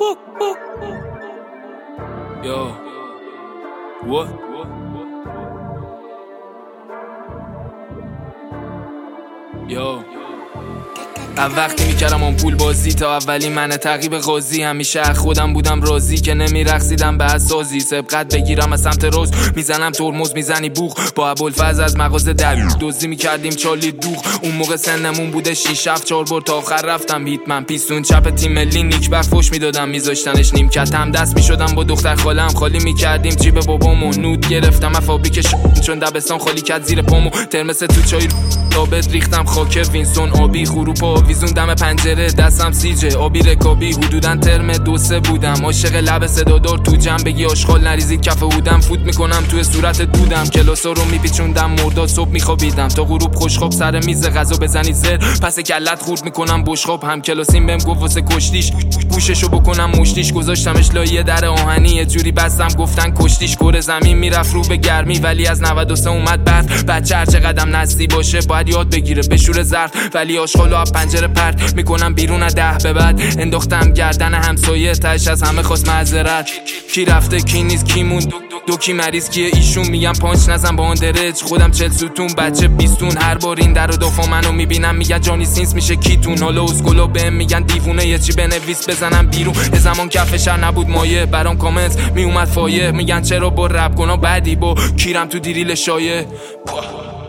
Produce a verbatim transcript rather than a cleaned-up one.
Yo, what? Yo از وقتی میکردم اون پول بازی تا اولی من تعقیب قاضی، همیشه از خودم بودم راضی که نمیرقصیدم به اسازی. سبقت بگیرم از سمت روز میزنم ترمز میزنی بوخ، با ابوالفضل از مغازه در دوزی میکردیم چالی دوخ. اون موقع سنمون بوده شیش هفت چهار بار تا آخر رفتم هیتمن پیستون چپ تیم ملی نیک بر فوش میدادم میذاشتنش نیم کتم دست میشدم با دختر خالم خالی میکردیم جیب بابامو نود گرفتم از فابریک چون دبستان خالی کرد زیر پامو ترمس تو چای ثابت ریختم خاک وینسون آبی خروپا ویزون دم پنجره دستم سیجه آبی رکابی حدوداً ترم دو سه بودم عاشق لب صدادار تو جمع بگی آشغال نریزی کف هودم فوت میکنم توی صورت دودم کلاسا رو میپیچوندم مرداد صبح میخوابیدم تا غروب خوشخواب سر میز غذا بزنی زر پس کلت خورد میکنم بشخاب هم کلاسیم بهم گفت واسه کشتیش گوششو بکنم مشتیش گذاشتمش لایه در آهنی یه جوری بستم گفتن کشتیش کره زمین میرفت رو به گرمی ولی از نود و سه اومد برف بچه هر چقدر نسلی باشه باید یاد بگیره بشور ظرف ولی آشغالو از پنجره پرت میکنم بیرون از ده به بعد انداختم گردن همسایه تاش از همه خواست معذرت کی رفته کی نیست کی موند دو کی مریض کیه ایشون میگم پانچ نزن با اون درج خودم چل ستون بچه بیستون هر بار این در و دافا منو میبینم میگن جانی سینس میشه کیتون حالا اسکولا بهم میگن دیوونه یه چی بنویس بزنم بیرون یه زمان کف شهر نبود مایه برام کامنت میومد فایه میگن چرا با رپ کنا بعدی با کیرم تو دیریل شایه